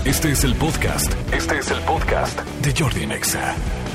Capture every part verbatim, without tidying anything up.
Este es el podcast. Este es el podcast de Jordi Nexa.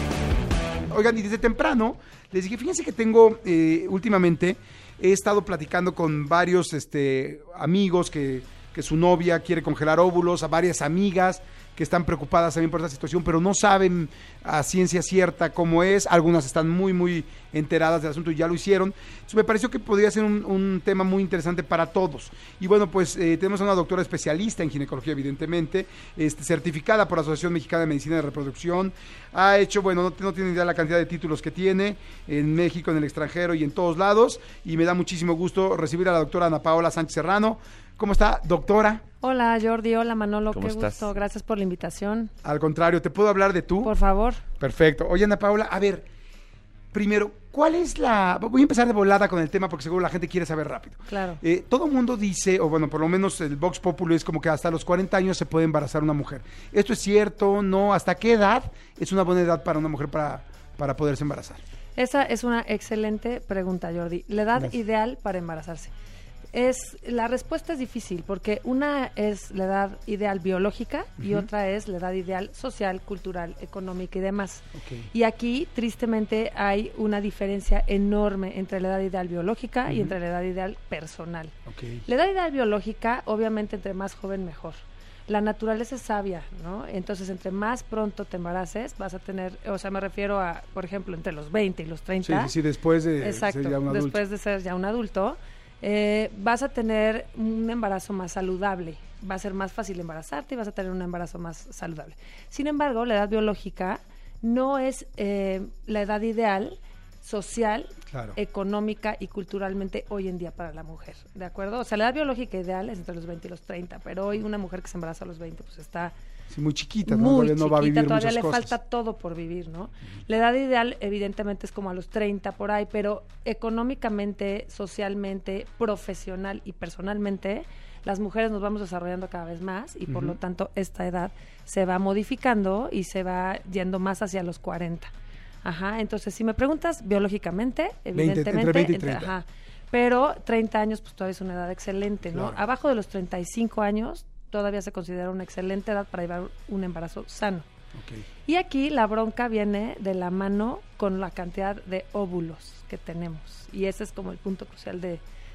Oigan, y desde temprano les dije, fíjense que tengo, eh, últimamente, he estado platicando con varios este, amigos que, que su novia quiere congelar óvulos, a varias amigas que están preocupadas también por esta situación, pero no saben a ciencia cierta cómo es. Algunas están muy, muy enteradas del asunto y ya lo hicieron. Entonces me pareció que podría ser un, un tema muy interesante para todos. Y bueno, pues eh, tenemos a una doctora especialista en ginecología, evidentemente, este, certificada por la Asociación Mexicana de Medicina de Reproducción. Ha hecho, bueno, no, no tienen idea la cantidad de títulos que tiene en México, en el extranjero y en todos lados. Y me da muchísimo gusto recibir a la doctora Ana Paola Sánchez Serrano. ¿Cómo está, doctora? Hola, Jordi. Hola, Manolo. ¿Cómo Qué estás? gusto. Gracias por la invitación. Al contrario, ¿te puedo hablar de tú? Por favor. Perfecto. Oye, Ana Paola, a ver, primero, ¿cuál es la...? Voy a empezar de volada con el tema porque seguro la gente quiere saber rápido. Claro. Eh, todo el mundo dice, o bueno, por lo menos el Vox Populi es como que hasta los cuarenta años se puede embarazar una mujer. ¿Esto es cierto? ¿No? ¿Hasta qué edad es una buena edad para una mujer para, para poderse embarazar? Esa es una excelente pregunta, Jordi. La edad Gracias. ideal para embarazarse. Es, la respuesta es difícil porque una es la edad ideal biológica y Ujú. otra es la edad ideal social, cultural, económica y demás. Okay. Y aquí, tristemente, hay una diferencia enorme entre la edad ideal biológica Ujú. y entre la edad ideal personal. Okay. La edad ideal biológica, obviamente, entre más joven, mejor. La naturaleza es sabia, ¿no? Entonces, entre más pronto te embaraces, vas a tener, o sea, me refiero a, por ejemplo, entre los veinte y los Sí, treinta. sí, sí, después de Exacto, ser ya un adulto. después de ser ya un adulto, eh, vas a tener un embarazo más saludable. Va a ser más fácil embarazarte y vas a tener un embarazo más saludable. Sin embargo, la edad biológica no es eh, la edad ideal social, Claro. económica y culturalmente hoy en día para la mujer, ¿de acuerdo? O sea, la edad biológica ideal es entre los veinte y los treinta, pero hoy una mujer que se embaraza a los veinte pues está Sí, muy chiquita, ¿no? muy Todavía no va a chiquita, vivir todavía muchas le cosas. falta todo por vivir, ¿no? La edad ideal evidentemente es como a los treinta por ahí, pero económicamente, socialmente, profesional y personalmente, las mujeres nos vamos desarrollando cada vez más y por Ujú. lo tanto esta edad se va modificando y se va yendo más hacia los cuarenta. Ajá, entonces si me preguntas biológicamente, veinte, evidentemente, entre veinte y entre- treinta. ajá, pero treinta años pues todavía es una edad excelente, ¿no? Claro. Abajo de los treinta y cinco años todavía se considera una excelente edad para llevar un embarazo sano. Okay. Y aquí la bronca viene de la mano con la cantidad de óvulos que tenemos. Y ese es como el punto crucial de,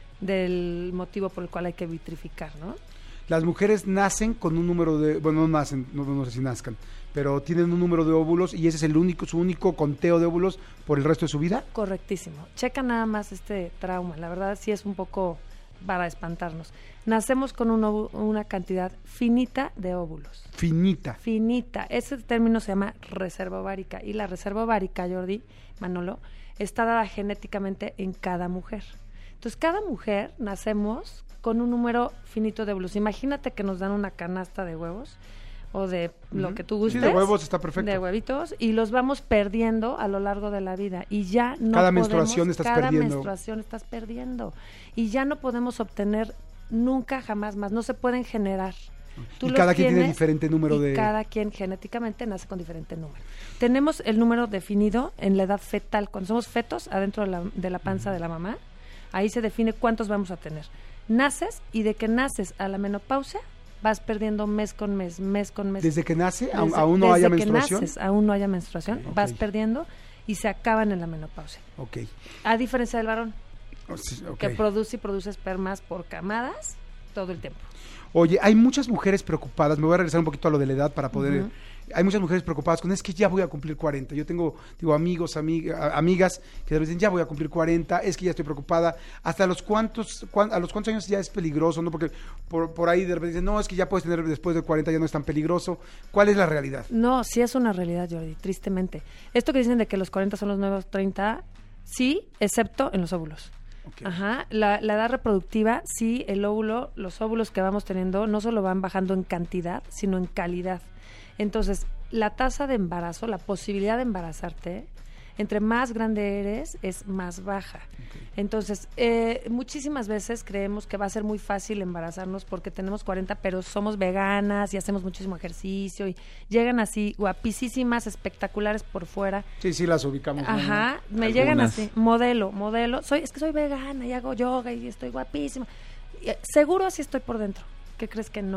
del motivo por el cual hay que vitrificar, ¿no? Las mujeres nacen con un número de, bueno, no nacen, no, no sé si nazcan, pero tienen un número de óvulos y ese es el único, su único conteo de óvulos por el resto de su vida. Correctísimo. Checa nada más este trauma. La verdad sí es un poco para espantarnos. Nacemos con un óvu- una cantidad finita de óvulos. Finita. Finita. Ese término se llama reserva ovárica. Y la reserva ovárica, Jordi, Manolo, está dada genéticamente en cada mujer. Entonces, cada mujer nacemos con un número finito de óvulos. Imagínate que nos dan una canasta de huevos o de lo Ujú. que tú Sí, gustes. de huevos está perfecto. De huevitos, y los vamos perdiendo a lo largo de la vida. Y ya no Cada podemos, menstruación estás cada perdiendo. menstruación estás perdiendo. Y ya no podemos obtener nunca jamás más. No se pueden generar. Tú Y los cada quien tiene tienes, diferente número y de... cada quien genéticamente nace con diferente número. Tenemos el número definido en la edad fetal. Cuando somos fetos, adentro de la, de la panza de la mamá, ahí se define cuántos vamos a tener. Naces y de que naces a la menopausia, vas perdiendo mes con mes, mes con mes. Desde que nace, aún, Desde- aún no haya desde que menstruación. naces, aún no haya menstruación, Ok, vas ok. perdiendo y se acaban en la menopausia. Ok. A diferencia del varón, O sí, ok. que produce y produce espermas por camadas todo el tiempo. Oye, hay muchas mujeres preocupadas, me voy a regresar un poquito a lo de la edad para poder... Ujú. Hay muchas mujeres preocupadas con, es que ya voy a cumplir cuarenta. Yo tengo, digo, amigos, amig- a- amigas que de repente dicen, ya voy a cumplir cuarenta, es que ya estoy preocupada. ¿Hasta los cuántos, cuán- a los cuántos años ya es peligroso? ¿No? Porque por, por ahí de repente dicen, no, es que ya puedes tener después de cuarenta, ya no es tan peligroso. ¿Cuál es la realidad? No, sí es una realidad, Jordi, tristemente. Esto que dicen de que los cuarenta son los nuevos treinta, sí, excepto en los óvulos. Ok. Ajá, la, la edad reproductiva, sí, el óvulo, los óvulos que vamos teniendo no solo van bajando en cantidad, sino en calidad. Entonces, la tasa de embarazo, la posibilidad de embarazarte, entre más grande eres, es más baja. Okay. Entonces, eh, muchísimas veces creemos que va a ser muy fácil embarazarnos porque tenemos cuarenta, pero somos veganas y hacemos muchísimo ejercicio y llegan así guapísimas, espectaculares por fuera. Sí, sí, las ubicamos. ¿no? Ajá, me Algunas. llegan así, modelo, modelo. Soy, es que soy vegana y hago yoga y estoy guapísima. Y, eh, seguro así estoy por dentro. ¿Qué crees que no?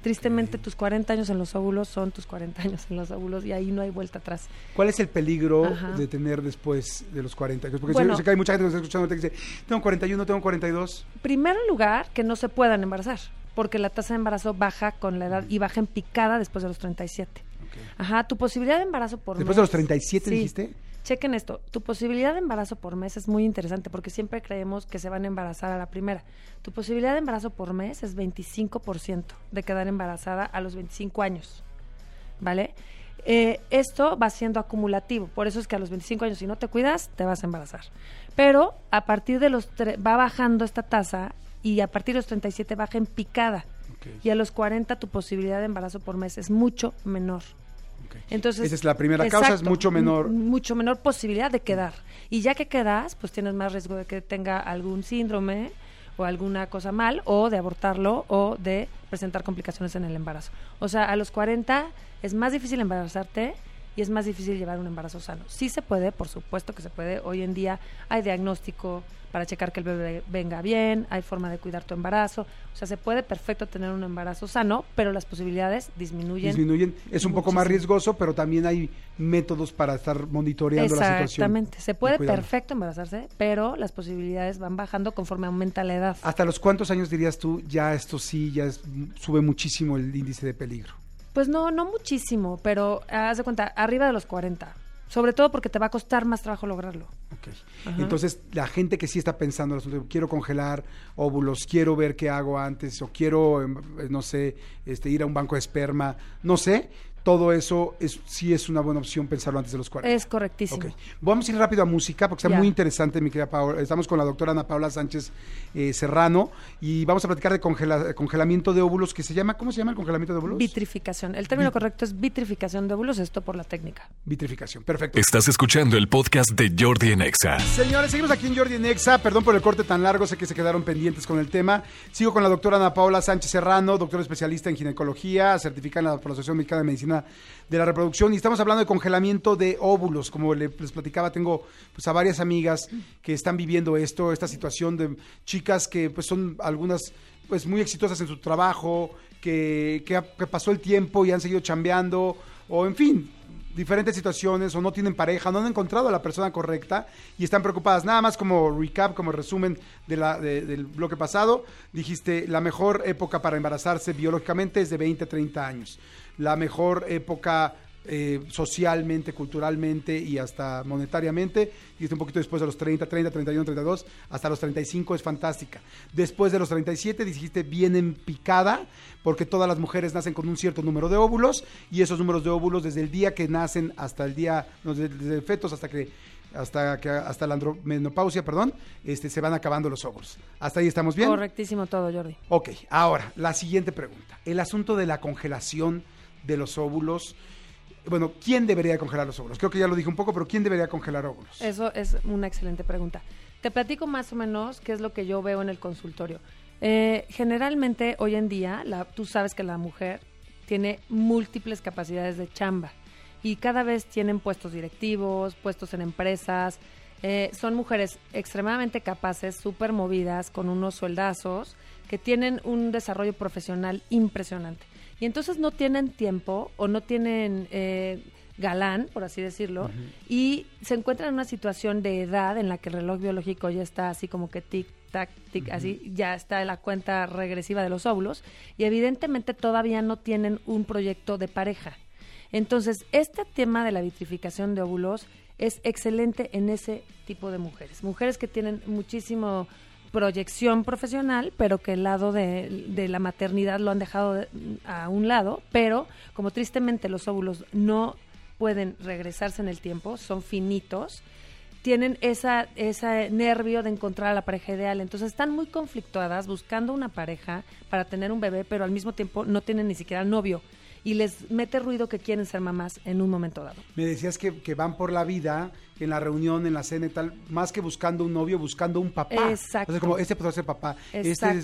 Tristemente, okay. tus cuarenta años en los óvulos son tus cuarenta años en los óvulos y ahí no hay vuelta atrás. ¿Cuál es el peligro Ajá. de tener después de los cuarenta? Porque bueno, sé, sé que hay mucha gente que está escuchando que dice, tengo cuarenta y uno, tengo cuarenta y dos. Primer lugar, que no se puedan embarazar, porque la tasa de embarazo baja con la edad y baja en picada después de los treinta y siete. Okay. Ajá, tu posibilidad de embarazo por ¿Después mes... de los treinta y siete sí. dijiste? Chequen esto, tu posibilidad de embarazo por mes es muy interesante porque siempre creemos que se van a embarazar a la primera. Tu posibilidad de embarazo por mes es veinticinco por ciento de quedar embarazada a los veinticinco años, ¿vale? Eh, esto va siendo acumulativo, por eso es que a los veinticinco años si no te cuidas, te vas a embarazar. Pero a partir de los, tre- va bajando esta tasa y a partir de los treinta y siete baja en picada. Okay. Y a los cuarenta tu posibilidad de embarazo por mes es mucho menor. Entonces, esa es la primera exacto, causa, es mucho menor. M- mucho menor posibilidad de quedar. Y ya que quedas, pues tienes más riesgo de que tenga algún síndrome o alguna cosa mal, o de abortarlo, o de presentar complicaciones en el embarazo. O sea, a los cuarenta es más difícil embarazarte y es más difícil llevar un embarazo sano. Sí se puede, por supuesto que se puede. Hoy en día hay diagnóstico para checar que el bebé venga bien, hay forma de cuidar tu embarazo. O sea, se puede perfecto tener un embarazo sano, pero las posibilidades disminuyen. Disminuyen. Es un muchísimo. Poco más riesgoso, pero también hay métodos para estar monitoreando la situación. Exactamente. Se puede perfecto embarazarse, pero las posibilidades van bajando conforme aumenta la edad. ¿Hasta los cuántos años dirías tú, ya esto sí, ya es, sube muchísimo el índice de peligro? Pues no, no muchísimo, pero haz de cuenta, arriba de los cuarenta. Sobre todo porque te va a costar más trabajo lograrlo. Okay. Entonces, la gente que sí está pensando, quiero congelar óvulos, quiero ver qué hago antes, o quiero, no sé, este, ir a un banco de esperma, no sé, todo eso es, sí es una buena opción pensarlo antes de los cuarenta. Es correctísimo. Okay. Vamos a ir rápido a música, porque está ya. muy interesante, mi querida Paola. Estamos con la doctora Ana Paula Sánchez eh, Serrano, y vamos a platicar de congela, congelamiento de óvulos, que se llama, ¿cómo se llama el congelamiento de óvulos? Vitrificación. El término Vi- correcto es vitrificación de óvulos, esto por la técnica. Vitrificación, perfecto. Estás escuchando el podcast de Jordi en Exa. Señores, seguimos aquí en Jordi en Exa. Perdón por el corte tan largo, sé que se quedaron pendientes con el tema. Sigo con la doctora Ana Paula Sánchez Serrano, doctora especialista en ginecología, certificada en la Asociación Mexicana de Medicina de la Reproducción, y estamos hablando de congelamiento de óvulos. Como les platicaba, tengo pues a varias amigas que están viviendo esto, esta situación de chicas que pues son algunas pues muy exitosas en su trabajo, que, que, que pasó el tiempo y han seguido chambeando, o en fin, diferentes situaciones, o no tienen pareja, no han encontrado a la persona correcta y están preocupadas. Nada más como recap, como resumen de la, de, del bloque pasado, dijiste, la mejor época para embarazarse biológicamente es de veinte a treinta años. La mejor época eh, socialmente, culturalmente y hasta monetariamente, dijiste un poquito después de los treinta, treinta, treinta y uno, treinta y dos, hasta los treinta y cinco es fantástica. Después de los treinta y siete dijiste bien en picada, porque todas las mujeres nacen con un cierto número de óvulos, y esos números de óvulos desde el día que nacen hasta el día, no, desde, desde el fetos hasta que hasta que hasta la andromenopausia, perdón, este se van acabando los óvulos. ¿Hasta ahí estamos bien? Correctísimo todo, Jordi. Ok, ahora, la siguiente pregunta. El asunto de la congelación de los óvulos. Bueno, ¿quién debería congelar los óvulos? Creo que ya lo dije un poco, pero ¿quién debería congelar óvulos? Eso es una excelente pregunta. Te platico más o menos qué es lo que yo veo en el consultorio. Eh, generalmente, hoy en día, la, tú sabes que la mujer tiene múltiples capacidades de chamba y cada vez tienen puestos directivos, puestos en empresas. Eh, son mujeres extremadamente capaces, súper movidas, con unos sueldazos, que tienen un desarrollo profesional impresionante. Y entonces no tienen tiempo o no tienen eh, galán, por así decirlo, uh-huh. y se encuentran en una situación de edad en la que el reloj biológico ya está así como que tic, tac, tic, uh-huh. así ya está en la cuenta regresiva de los óvulos, y evidentemente todavía no tienen un proyecto de pareja. Entonces, este tema de la vitrificación de óvulos es excelente en ese tipo de mujeres. Mujeres que tienen muchísimo proyección profesional, pero que el lado de, de la maternidad lo han dejado de, a un lado, pero como tristemente los óvulos no pueden regresarse en el tiempo, son finitos, tienen esa ese nervio de encontrar a la pareja ideal, entonces están muy conflictuadas buscando una pareja para tener un bebé, pero al mismo tiempo no tienen ni siquiera novio, y les mete ruido que quieren ser mamás en un momento dado. Me decías que, que van por la vida, en la reunión, en la cena y tal, más que buscando un novio, buscando un papá. Exacto. O sea, como, este puede ser papá. Exacto. Este es...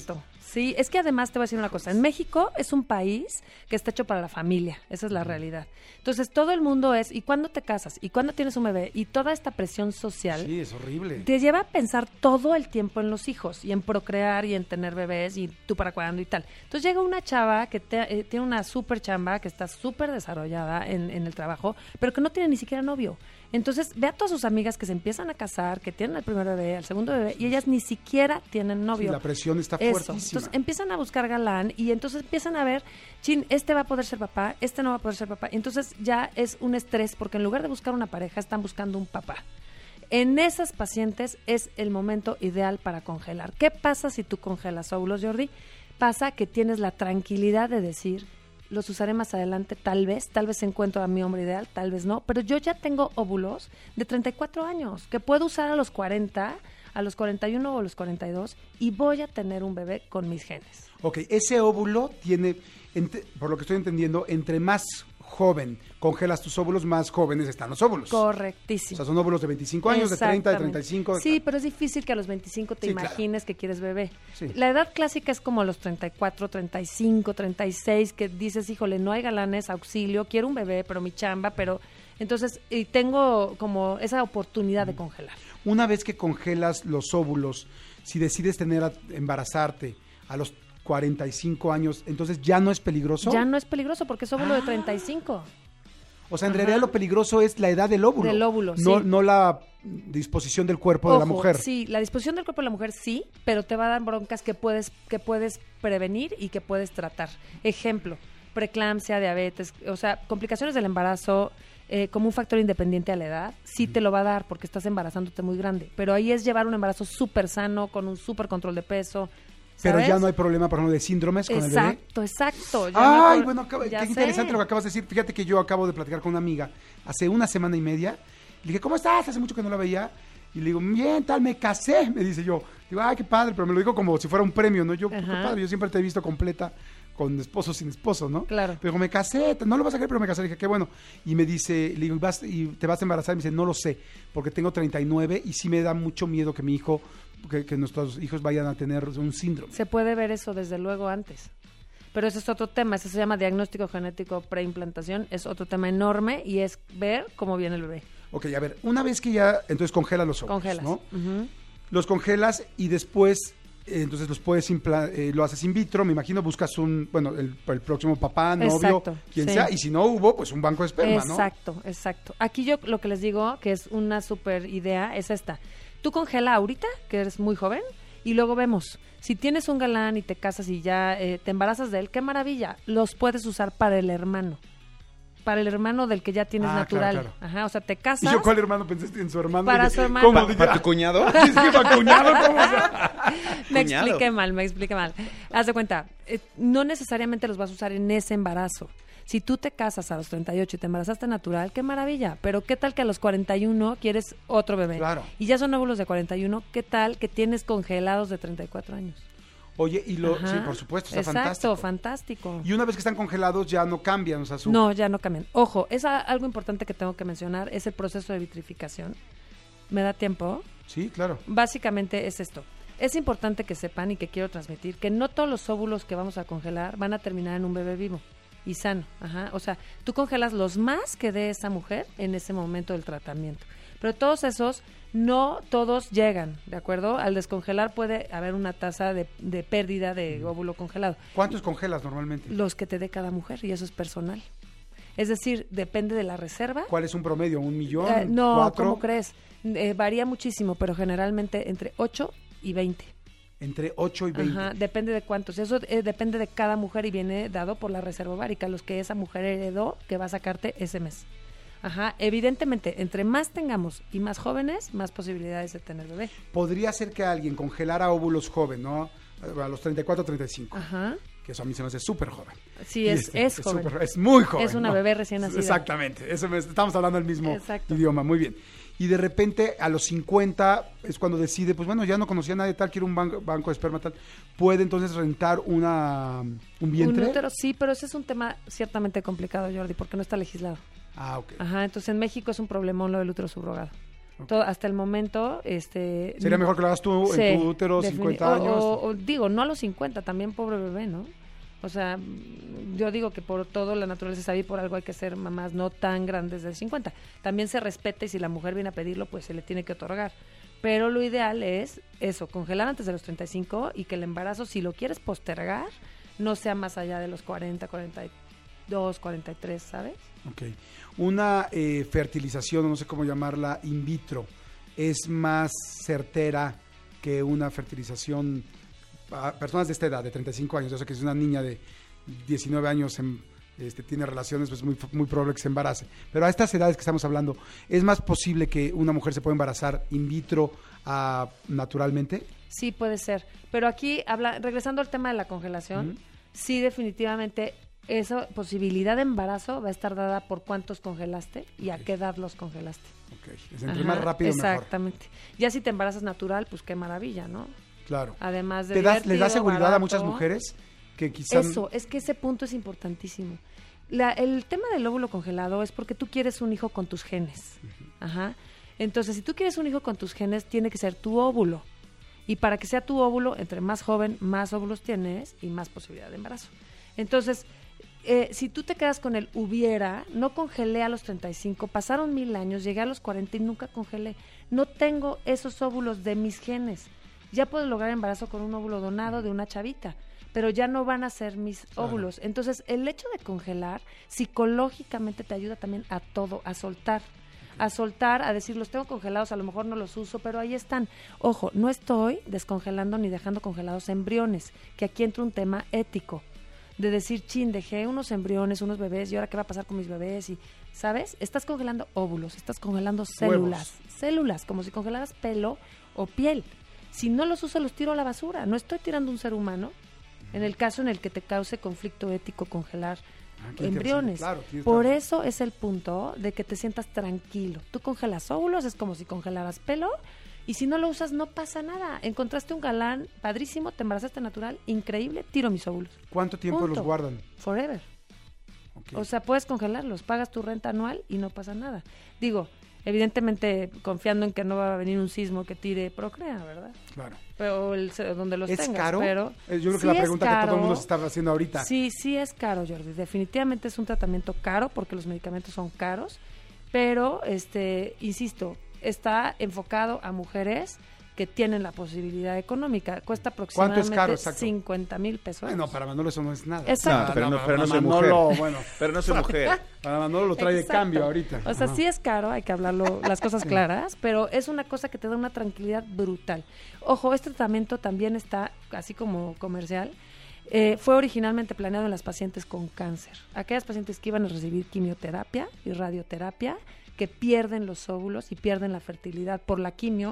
Sí, es que además te voy a decir una cosa. En México es un país que está hecho para la familia. Esa es la realidad. Entonces, todo el mundo es, ¿y cuándo te casas? ¿Y cuándo tienes un bebé? Y toda esta presión social Sí, es horrible. te lleva a pensar todo el tiempo en los hijos y en procrear y en tener bebés y tú para cuándo y tal. Entonces, llega una chava que te- eh, tiene una súper chamba, que está súper desarrollada en, en el trabajo, pero que no tiene ni siquiera novio. Entonces, ve a todas sus amigas que se empiezan a casar, que tienen el primer bebé, el segundo bebé, y ellas ni siquiera tienen Sí, novio. la presión está Eso. fuertísima. Entonces empiezan a buscar galán y entonces empiezan a ver, chin, este va a poder ser papá, este no va a poder ser papá. Entonces ya es un estrés porque en lugar de buscar una pareja están buscando un papá. En esas pacientes es el momento ideal para congelar. ¿Qué pasa si tú congelas óvulos, Jordi? Pasa que tienes la tranquilidad de decir, los usaré más adelante, tal vez, tal vez encuentro a mi hombre ideal, tal vez no, pero yo ya tengo óvulos de treinta y cuatro años que puedo usar a los cuarenta, a los cuarenta y uno o a los cuarenta y dos y voy a tener un bebé con mis genes. Ok, ese óvulo tiene, ent- por lo que estoy entendiendo, entre más joven congelas tus óvulos, más jóvenes están los óvulos. O Correctísimo. sea, son óvulos de veinticinco años, de treinta, de Exactamente. treinta y cinco. de- Sí, pero es difícil que a los veinticinco te Sí, claro. imagines que quieres bebé. Sí. La edad clásica es como los treinta y cuatro, treinta y cinco, treinta y seis, que dices, híjole, no hay galanes, auxilio, quiero un bebé, pero mi chamba, pero... Entonces, y tengo como esa oportunidad de congelar. Una vez que congelas los óvulos, si decides tener a- embarazarte a los cuarenta y cinco años, entonces ya no es peligroso. Ya no es peligroso porque es óvulo Ah. de treinta y cinco. O sea, en Ajá. realidad lo peligroso es la edad del óvulo. Del óvulo, no, sí. no la disposición del cuerpo de la Ojo, mujer. Sí, la disposición del cuerpo de la mujer sí, pero te va a dar broncas que puedes, que puedes prevenir y que puedes tratar. Ejemplo, preeclampsia, diabetes, o sea, complicaciones del embarazo eh, como un factor independiente a la edad, sí te lo va a dar porque estás embarazándote muy grande. Pero ahí es llevar un embarazo súper sano, con un súper control de peso. Pero ¿sabes? ya no hay problema, por ejemplo, de síndromes con el bebé. Exacto, exacto. ya no hay Ay, pro- bueno, acaba- ya qué sé. interesante lo que acabas de decir. Fíjate que yo acabo de platicar con una amiga hace una semana y media. Le dije, ¿cómo estás? Hace mucho que no la veía. Y le digo, bien, tal, me casé, me dice yo. Digo, ay, qué padre, pero me lo dijo como si fuera un premio, ¿no? Yo, qué Ajá. padre, yo siempre te he visto completa con esposo sin esposo, ¿no? Claro. Pero me casé, no lo vas a creer, pero me casé. Le dije, qué bueno. Y me dice, le digo, ¿y, vas, y te vas a embarazar? Y me dice, no lo sé, porque tengo treinta y nueve y sí me da mucho miedo que mi hijo, que, que nuestros hijos vayan a tener un síndrome. Se puede ver eso desde luego antes. Pero ese es otro tema, ese se llama diagnóstico genético preimplantación, es otro tema enorme y es ver cómo viene el bebé. Ok, a ver, una vez que ya, entonces congelas los óvulos, Congelas. ¿no? Ujú. Los congelas y después, eh, entonces los puedes, impla- eh, lo haces in vitro, me imagino, buscas un, bueno, el, el próximo papá, novio, Exacto, quien sí. sea, y si no hubo, pues un banco de esperma, ¿no? Exacto, exacto. Aquí yo lo que les digo, que es una super idea, es esta. Tú congela ahorita, que eres muy joven, y luego vemos. Si tienes un galán y te casas y ya eh, te embarazas de él, qué maravilla. Los puedes usar para el hermano. Para el hermano del que ya tienes Ah, natural. claro, claro. Ajá, o sea, te ¿Y casas. yo cuál hermano pensaste en su hermano? Para Dije, su hermano. ¿Cómo? ¿Pa- Dije, ¿Para ah, tu cuñado? es que para cuñado, ¿cómo? Me Cuñado. expliqué mal, me expliqué mal. Haz de cuenta, eh, no necesariamente los vas a usar en ese embarazo. Si tú te casas a los treinta y ocho y te embarazaste natural, qué maravilla. Pero qué tal que a los cuarenta y uno quieres otro bebé. Claro. Y ya son óvulos de cuarenta y uno, qué tal que tienes congelados de treinta y cuatro años. Oye, y lo, Ajá. sí, por supuesto, está Exacto, fantástico. fantástico. Y una vez que están congelados ya no cambian, o sea, su... No, ya no cambian. Ojo, es a- algo importante que tengo que mencionar, es el proceso de vitrificación. ¿Me da tiempo? Sí, claro. Básicamente es esto. Es importante que sepan y que quiero transmitir que no todos los óvulos que vamos a congelar van a terminar en un bebé vivo y sano. Ajá. O sea, tú congelas los más que dé esa mujer en ese momento del tratamiento. Pero todos esos, no todos llegan, ¿de acuerdo? Al descongelar puede haber una tasa de, de pérdida de óvulo congelado. ¿Cuántos congelas normalmente? Los que te dé cada mujer, y eso es personal. Es decir, depende de la reserva. ¿Cuál es un promedio? ¿Un millón? Eh, no, ¿Cuatro? ¿cómo crees? Eh, varía muchísimo, pero generalmente entre ocho y veinte. Entre ocho y veinte. Ajá, depende de cuántos. Eso eh, depende de cada mujer y viene dado por la reserva ovárica, los que esa mujer heredó que va a sacarte ese mes. Ajá, evidentemente, entre más tengamos y más jóvenes, más posibilidades de tener bebé. Podría ser que alguien congelara óvulos joven, ¿no? A los treinta y cuatro, treinta y cinco. Ajá. Que eso a mí se me hace súper joven. Sí, Y es, es, joven. súper- es muy joven. Es una ¿no? bebé recién nacida. Exactamente. Eso me- estamos hablando el mismo Exacto. idioma. Muy bien. Y de repente, a los cincuenta, es cuando decide, pues bueno, ya no conocía a nadie tal, quiero un banco, banco de esperma tal. ¿Puede entonces rentar una, un vientre? Un útero, sí, pero ese es un tema ciertamente complicado, Jordi, porque no está legislado. Ah, ok. Ajá, entonces en México es un problemón lo del útero subrogado. Okay. Todo, hasta el momento, este... Sería mejor que lo hagas tú sí, en tu útero, cincuenta años. O, o, digo, no a los cincuenta, también pobre bebé, ¿no? O sea, yo digo que por todo la naturaleza está bien, por algo hay que ser mamás no tan grandes de cincuenta. También se respeta y si la mujer viene a pedirlo, pues se le tiene que otorgar. Pero lo ideal es eso, congelar antes de los treinta y cinco y que el embarazo, si lo quieres postergar, no sea más allá de los cuarenta, cuarenta y dos, cuarenta y tres, ¿sabes? Ok. Una eh, fertilización, no sé cómo llamarla, in vitro, ¿es más certera que una fertilización a personas de esta edad, de treinta y cinco años? Yo sé que si una niña de diecinueve años en, este, tiene relaciones, pues es muy, muy probable que se embarace. Pero a estas edades que estamos hablando, ¿es más posible que una mujer se pueda embarazar in vitro a, naturalmente? Sí, puede ser. Pero aquí, habla, regresando al tema de la congelación, uh-huh. sí, definitivamente esa posibilidad de embarazo va a estar dada por cuántos congelaste y okay. a qué edad los congelaste. Ok, es entre Ajá, más rápido mejor. Exactamente. Ya si te embarazas natural, pues qué maravilla, ¿no? Claro. Además de ¿Te das, ¿Les da seguridad barato, a muchas mujeres? Que quizás... Eso, es que ese punto es importantísimo. La, el tema del óvulo congelado es porque tú quieres un hijo con tus genes. Uh-huh. Ajá. Entonces, si tú quieres un hijo con tus genes, tiene que ser tu óvulo. Y para que sea tu óvulo, entre más joven, más óvulos tienes y más posibilidad de embarazo. Entonces... Eh, si tú te quedas con el hubiera, no congelé a los treinta y cinco, pasaron mil años, llegué a los cuarenta y nunca congelé. No tengo esos óvulos de mis genes. Ya puedo lograr embarazo con un óvulo donado de una chavita, pero ya no van a ser mis claro. óvulos. Entonces, el hecho de congelar psicológicamente te ayuda también a todo, a soltar. Okay. A soltar, a decir, los tengo congelados, a lo mejor no los uso, pero ahí están. Ojo, no estoy descongelando ni dejando congelados embriones, que aquí entra un tema ético. De decir, chin, dejé unos embriones, unos bebés, y ahora qué va a pasar con mis bebés, y ¿sabes? Estás congelando óvulos, estás congelando células, Huevos. células, como si congelaras pelo o piel. Si no los uso, los tiro a la basura. No estoy tirando un ser humano, en el caso en el que te cause conflicto ético congelar ah, embriones. Claro, Por claro. eso es el punto de que te sientas tranquilo. Tú congelas óvulos, es como si congelaras pelo, y si no lo usas, no pasa nada. Encontraste un galán padrísimo, te embarazaste natural, increíble, tiro mis óvulos. ¿Cuánto tiempo Punto. los guardan? Forever. Okay. O sea, puedes congelarlos, pagas tu renta anual y no pasa nada. Digo, evidentemente confiando en que no va a venir un sismo que tire Procrea, ¿verdad? Claro. Pero el, donde los ¿Es tengas. caro? Pero Yo creo que sí la pregunta caro, que todo el mundo se está haciendo ahorita. Sí, sí es caro, Jordi. Definitivamente es un tratamiento caro porque los medicamentos son caros. Pero, este, insisto, está enfocado a mujeres que tienen la posibilidad económica. Cuesta aproximadamente ¿Cuánto es caro? cincuenta mil pesos. No, para Manolo eso no es nada. Exacto. No, pero no, no, pero no soy Manolo, mujer. Bueno, pero no soy mujer. Para Manolo lo trae Exacto. de cambio ahorita. O sea, Ajá. sí es caro, hay que hablarlo, las cosas sí. claras, pero es una cosa que te da una tranquilidad brutal. Ojo, este tratamiento también está, así como comercial, eh, fue originalmente planeado en las pacientes con cáncer. Aquellas pacientes que iban a recibir quimioterapia y radioterapia, que pierden los óvulos y pierden la fertilidad por la quimio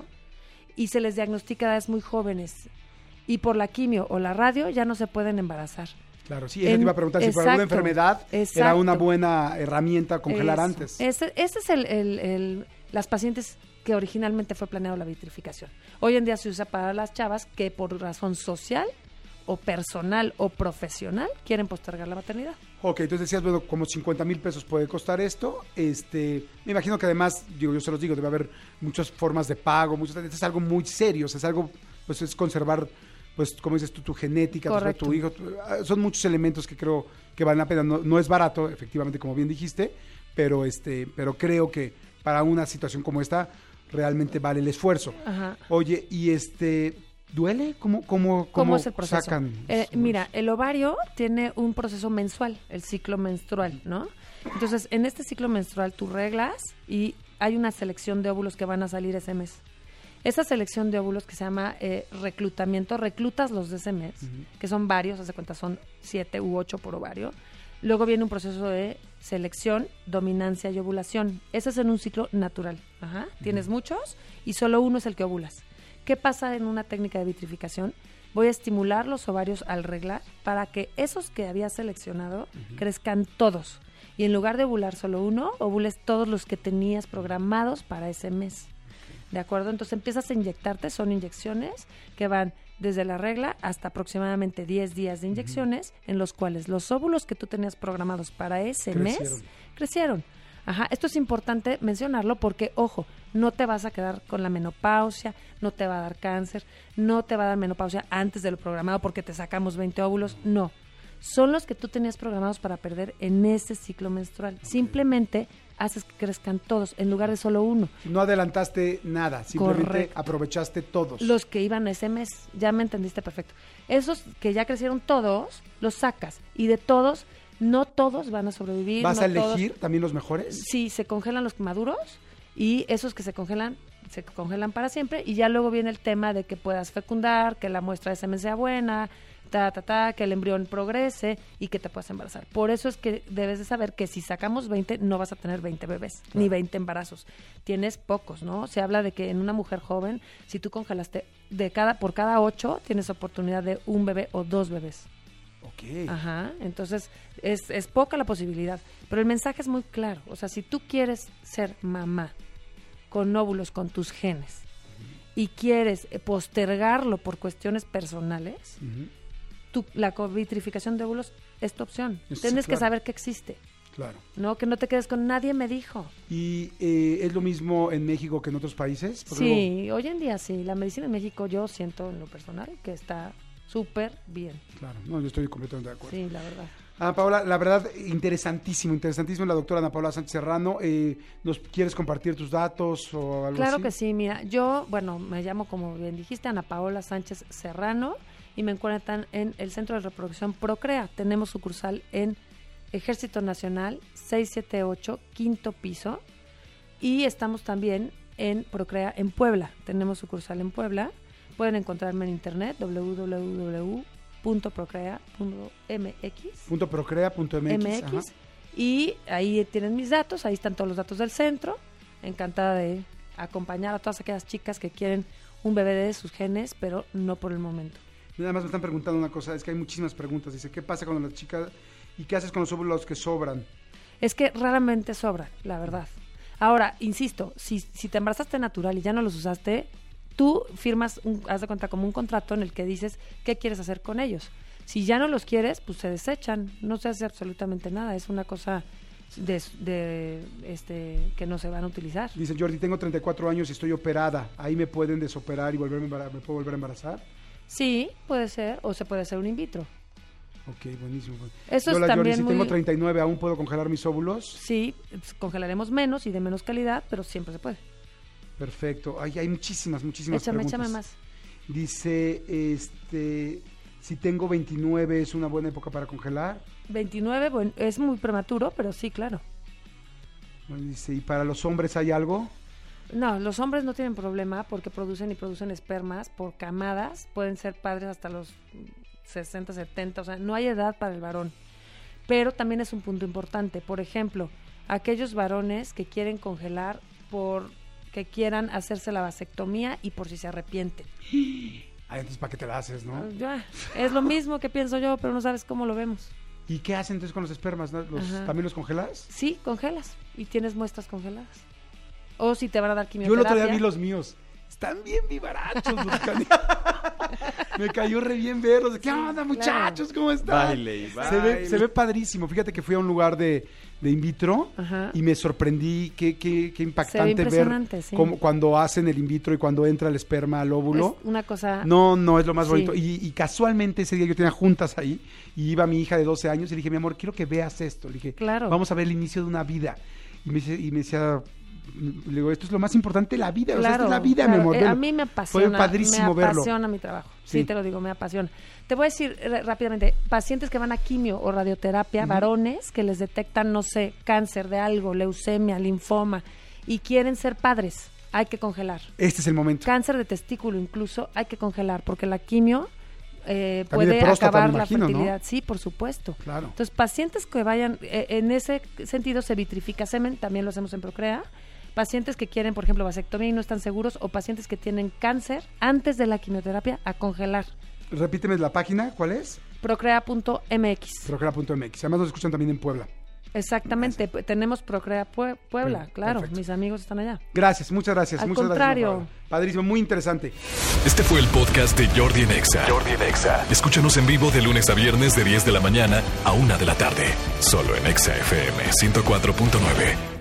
y se les diagnostica a edades muy jóvenes y por la quimio o la radio ya no se pueden embarazar. Claro, sí, eso te iba a preguntar, si por alguna enfermedad exacto. era una buena herramienta congelar Eso. antes. Ese, ese es el, el, el, las pacientes que originalmente fue planeado la vitrificación. Hoy en día se usa para las chavas que por razón social o personal o profesional quieren postergar la maternidad. Ok, entonces decías, bueno, como cincuenta mil pesos puede costar esto. Este, me imagino que además, digo, yo se los digo, debe haber muchas formas de pago, muchas, esto es algo muy serio, o sea, es algo, pues es conservar, pues, como dices tú, tu genética, tu, tu hijo, tu, son muchos elementos que creo que valen la pena. No, no es barato, efectivamente, como bien dijiste, pero este, pero creo que para una situación como esta realmente vale el esfuerzo. Ajá. Oye, y este, ¿duele? ¿Cómo, cómo, cómo, ¿Cómo es el proceso? sacan? Eh, mira, el ovario tiene un proceso mensual, el ciclo menstrual, ¿no? Entonces, en este ciclo menstrual tú reglas y hay una selección de óvulos que van a salir ese mes. Esa selección de óvulos que se llama eh, reclutamiento, reclutas los de ese mes, uh-huh. que son varios, haz de cuenta, son siete u ocho por ovario. Luego viene un proceso de selección, dominancia y ovulación. Ese es en un ciclo natural. Ajá. Uh-huh. Tienes muchos y solo uno es el que ovulas. ¿Qué pasa en una técnica de vitrificación? Voy a estimular los ovarios al reglar para que esos que había seleccionado uh-huh. crezcan todos. Y en lugar de ovular solo uno, ovules todos los que tenías programados para ese mes. ¿De acuerdo? Entonces empiezas a inyectarte, son inyecciones que van desde la regla hasta aproximadamente diez días de inyecciones, uh-huh. en los cuales los óvulos que tú tenías programados para ese crecieron. mes crecieron. Ajá, esto es importante mencionarlo porque, ojo, no te vas a quedar con la menopausia, no te va a dar cáncer, no te va a dar menopausia antes de lo programado porque te sacamos veinte óvulos, no. Son los que tú tenías programados para perder en ese ciclo menstrual. Okay. Simplemente haces que crezcan todos en lugar de solo uno. No adelantaste nada, simplemente Correcto. Aprovechaste todos. Los que iban ese mes, ya me entendiste perfecto. Esos que ya crecieron todos, los sacas y de todos... No todos van a sobrevivir. ¿Vas no a elegir todos... también los mejores? Sí, se congelan los maduros y esos que se congelan, se congelan para siempre y ya luego viene el tema de que puedas fecundar, que la muestra de semen sea buena, ta, ta, ta, que el embrión progrese y que te puedas embarazar. Por eso es que debes de saber que si sacamos veinte, no vas a tener veinte bebés, claro. ni veinte embarazos. Tienes pocos, ¿no? Se habla de que en una mujer joven, si tú congelaste de cada por cada ocho, tienes oportunidad de un bebé o dos bebés. Okay. Ajá, entonces es, es poca la posibilidad, pero el mensaje es muy claro, o sea, si tú quieres ser mamá con óvulos, con tus genes, uh-huh. y quieres postergarlo por cuestiones personales, uh-huh. tú, la vitrificación de óvulos es tu opción, es, tienes claro. que saber que existe. Claro. No, que no te quedes con nadie me dijo. ¿Y eh, es lo mismo en México que en otros países? Por sí, luego... hoy en día sí, la medicina en México yo siento en lo personal que está... súper bien. Claro, no, yo estoy completamente de acuerdo. Sí, la verdad. Ana Paola, la verdad, interesantísimo, interesantísimo la doctora Ana Paola Sánchez Serrano. Eh, ¿Nos quieres compartir tus datos o algo claro así? Claro que sí, mira, yo, bueno, me llamo, como bien dijiste, Ana Paola Sánchez Serrano y me encuentran en el Centro de Reproducción Procrea. Tenemos sucursal en Ejército Nacional seiscientos setenta y ocho, quinto piso, y estamos también en Procrea en Puebla. Tenemos sucursal en Puebla. Pueden encontrarme en internet, doble u doble u doble u punto procrea punto m x. Punto procrea punto m x. M X y ahí tienen mis datos, ahí están todos los datos del centro. Encantada de acompañar a todas aquellas chicas que quieren un bebé de sus genes, pero no por el momento. Nada más me están preguntando una cosa, es que hay muchísimas preguntas. Dice, ¿qué pasa con las chicas y qué haces con los óvulos que sobran? Es que raramente sobran, la verdad. Ahora, insisto, si, si te embarazaste natural y ya no los usaste... Tú firmas, un, haz de cuenta, como un contrato en el que dices qué quieres hacer con ellos. Si ya no los quieres, pues se desechan. No se hace absolutamente nada. Es una cosa de, de este que no se van a utilizar. Dice Jordi, tengo treinta y cuatro años y estoy operada. ¿Ahí me pueden desoperar y volverme embarazar? ¿Me puedo volver a embarazar? Sí, puede ser. O se puede hacer un in vitro. Ok, buenísimo. Eso Hola, es también Jordi, si muy... tengo treinta y nueve, ¿aún puedo congelar mis óvulos? Sí, pues, congelaremos menos y de menos calidad, pero siempre se puede. Perfecto. Ay, hay muchísimas, muchísimas échame, preguntas. Échame más. Dice, este, si tengo veintinueve, ¿es una buena época para congelar? veintinueve, bueno, es muy prematuro, pero sí, claro. Bueno, dice, ¿y para los hombres hay algo? No, los hombres no tienen problema porque producen y producen espermas por camadas. Pueden ser padres hasta los sesenta, setenta, o sea, no hay edad para el varón. Pero también es un punto importante. Por ejemplo, aquellos varones que quieren congelar por... que quieran hacerse la vasectomía y por si se arrepienten. Ay, entonces, ¿para qué te la haces, no? Uh, ya, es lo mismo que pienso yo, pero no sabes cómo lo vemos. ¿Y qué hacen entonces con los espermas? ¿Los, ¿También los congelas? Sí, congelas. Y tienes muestras congeladas. O si te van a dar quimioterapia. Yo el otro día vi los míos. Están bien vivarachos. Me cayó re bien verlos. ¿Qué onda, muchachos? ¿Cómo están? Baile, baile. Se ve, se ve padrísimo. Fíjate que fui a un lugar de, de in vitro. Ajá. Y me sorprendí. Qué, qué, qué impactante ver sí. cómo, cuando hacen el in vitro y cuando entra el esperma al óvulo. Es una cosa... No, no, es lo más sí. bonito. Y, y casualmente ese día yo tenía juntas ahí y iba mi hija de doce años y le dije, mi amor, quiero que veas esto. Le dije, claro. Vamos a ver el inicio de una vida. Y me, y me decía... Le digo, esto es lo más importante de la vida, claro, o sea, esta es la vida, claro. mi amor. Eh, a mí me apasiona, fue padrísimo me apasiona verlo. mi trabajo, sí. sí, te lo digo, me apasiona. Te voy a decir r- rápidamente, pacientes que van a quimio o radioterapia, uh-huh. varones que les detectan, no sé, cáncer de algo, leucemia, linfoma, y quieren ser padres, hay que congelar. Este es el momento. Cáncer de testículo incluso, hay que congelar, porque la quimio... Eh, puede próstata, acabar imagino, la fertilidad, ¿no? Sí, por supuesto. Claro. Entonces, pacientes que vayan, eh, en ese sentido se vitrifica semen, también lo hacemos en Procrea. Pacientes que quieren, por ejemplo, vasectomía y no están seguros, o pacientes que tienen cáncer antes de la quimioterapia, a congelar. Repíteme la página, ¿cuál es? procrea punto m x. procrea punto m x. Además nos escuchan también en Puebla. Exactamente, gracias. Tenemos Procrea Pue- Puebla, Pero, claro, perfecto. Mis amigos están allá. Gracias, muchas gracias. Al muchas contrario. Gracias, Padrísimo, muy interesante. Este fue el podcast de Jordi en Exa. Jordi en Exa. Escúchanos en vivo de lunes a viernes de diez de la mañana a una de la tarde. Solo en Exa F M ciento cuatro punto nueve.